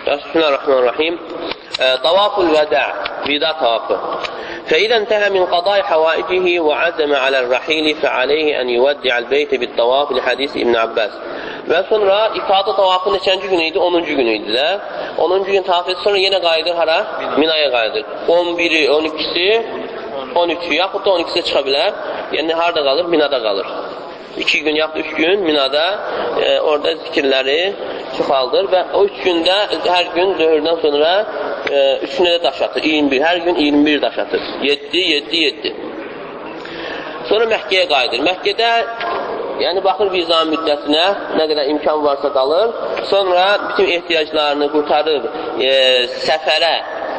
Bismillahirrahmanirrahim. Tavaful vəda, vida tavafı. فإذا انتهى من قضاء حوائجه وعزم على الرحيل فعليه أن يودع البيت بالطواف لحديث ابن عباس. Və sonra ifadə tavafı neçənci günü idi? 10-cu günü idi də. 10-cu gün tavaf etsə sonra yenə qayıdır hara? Minaya qayıdır. 11-i, 12-si, 13-ü, yaxud da 12-si çıxa bilər. Yəni harada qalır? Minada qalır. 2 gün, yaxud 3 gün Minada orada zikirləri çoxaldır və o 3 gündə hər gün zöhrdən sonra 3-ünə də daş atır. 21, hər gün 21 daş atır. 7, 7, 7. Sonra Məkkəyə qayıdır. Məkkədə yəni baxır viza müddətinə, nə qədər imkan varsa qalır. Sonra bütün ehtiyaclarını qurtarıb səfərə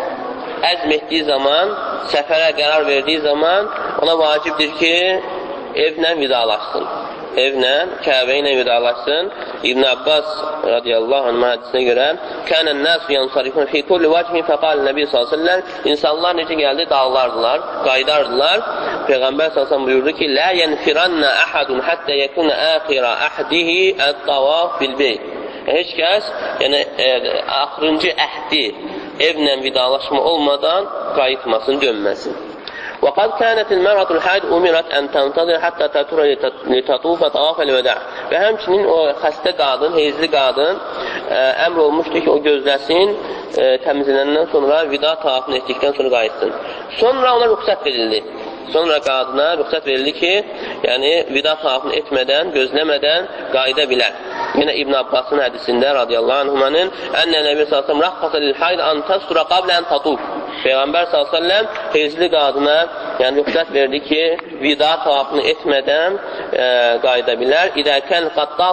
əzm etdiyi zaman, səfərə qərar verdiyi zaman ona vacibdir ki, evlə vidalaşsın. Evlə, Kəbə ilə vidalaşsın. İbn Abbas radiyallahu anh hadisinə görə kənən nəs yansarifun fi kulli vəchin fəqal nəbi s.ə.v insanlar necə gəldi? Dağlardılar, qaydardılar. Peyğəmbər s.ə.v buyurdu ki, lə yənfirannə əhədun həttə yəkunə əxirə əhdihi ət-tavaf bil-beyt. Heç kəs, yəni axırıncı əhdi evlə vidalaşma olmadan qayıtmasın, dönməsin. وقد كانت المرأة الحاج أمرت أن تنتظر حتى تطهر لتطوف طواف الوداع. Və həmçinin o xəstə qadın, heyzli qadın əmr olmuşdu ki, o gözləsin, təmizlənəndən sonra vida tavafını etdikdən sonra qayıtsın. Sonra ona rüxsət verildi. Sonra qadına rüxsət verildi ki, yəni vida tavafını etmədən, gözləmədən qayıda bilər. Yine İbn Abbas'ın hədisində radiyallahu anhumanın ənə Nəbi s.ə.v rəqqəsə lil-hayd an təsura qablən tatuf. Peyğəmbər s.ə.v heyzli qadına yəni rüxsət verdi ki, vida tavafını etmədən qayıda bilər. İdəkən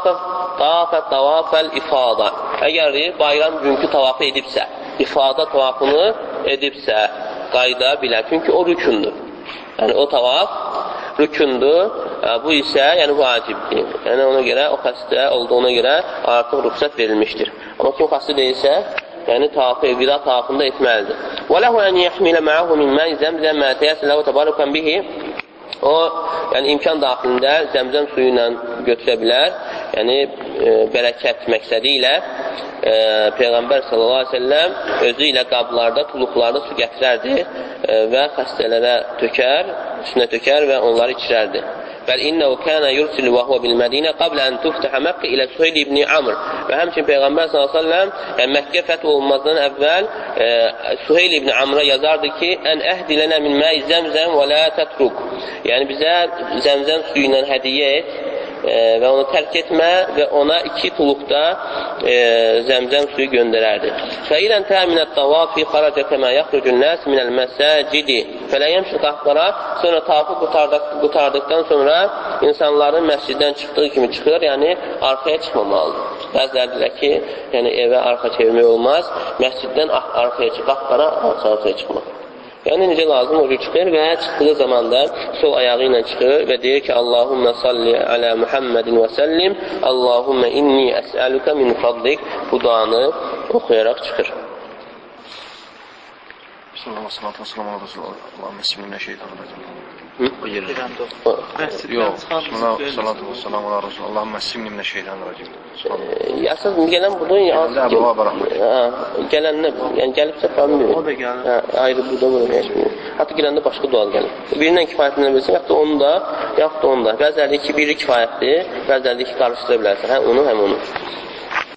qat tavafəl ifada. Əgər bayram günkü tavafı edibsə, ifada tavafını edibsə, qayıda bilər. Çünki o rükündür. Yəni o tavaf rükündür, bu isə yəni vacibdir. Yəni ona görə, o xəstə olduğuna görə artıq rüxsət verilmişdir. Amma kim xəstə deyilsə, yəni vida tavafında etməlidir. وَلَهُ أَنْ يَحْمِلَ مَعَهُ مِنْ مَاءِ زَمْزَمْ مَا تَيَسَّرَ لَهُ تَبَرُكًا بِهِ. O, yəni imkan daxilində zəmzəm suyu ilə götürə bilər. Yəni bərəkət məqsədi ilə Peyğəmbər s.ə.v özü ilə qablarda, tuluqlarda su gətirərdi və xəstələrə tökər, üstünə tökər və onları içirərdi. Bəl innəhu kənə yursilu və huvə bil-Mədinə qablə ən tuftəhə Məkkə ilə Süheyl ibn Amr. Və həmçin Peyğəmbər s.ə.v Məkkə fəth olunmazdan əvvəl Süheyl ibn Amr'a yazardı ki, ən əhd ilənə min məyi zəmzəm və lə tətruk. Yəni bizə zəmzəm suyu ilə hədiyyə et və onu tərk etmə və ona 2 tuluqda zəmzəm suyu göndərərdi. Fəilən təminət tavafi xaraca kəmə yaxrucun nəs minəl məsəcidi fələyəmşi qahqara. Sonra tavafı qutardıqdan sonra insanların məsciddən çıxdığı kimi çıxır, yəni arxaya çıxmamalıdır. Bəziləri deyilər ki, yəni evə arxa çevirmək olmaz, məsciddən arxaya qahqara, arxaya çıxmaq. Yəni necə lazım o cür çıxır və çıxdığı zamanda sol ayağı ilə çıxır və deyir ki, Allahümmə salli alə Muhammedin və səllim, Allahümmə inni əsəlükə min fadlik. Bu duanı oxuyaraq çıxır. Bismillah, salatu və salamu ala Rasulullah. Allahümmə isminə şeytanirracim. Yox, bismillah, salatu və salamu ala Rasulullah. Allahümmə isminə şeytanirracim. Əsas gələn budur, gələnlə, yəni gəlibsə problem o da gəlir. Ayrı burada bura yaşmıyor. Hətta gələndə başqa dual gəlir. Birindən kifayətlənə bilirsən, yaxud da onu da, yaxud da onu da. Bəzilərdə ki, biri kifayətdir, bəzilərdə ki, qarışdıra bilərsən. Həm onu, həm onu.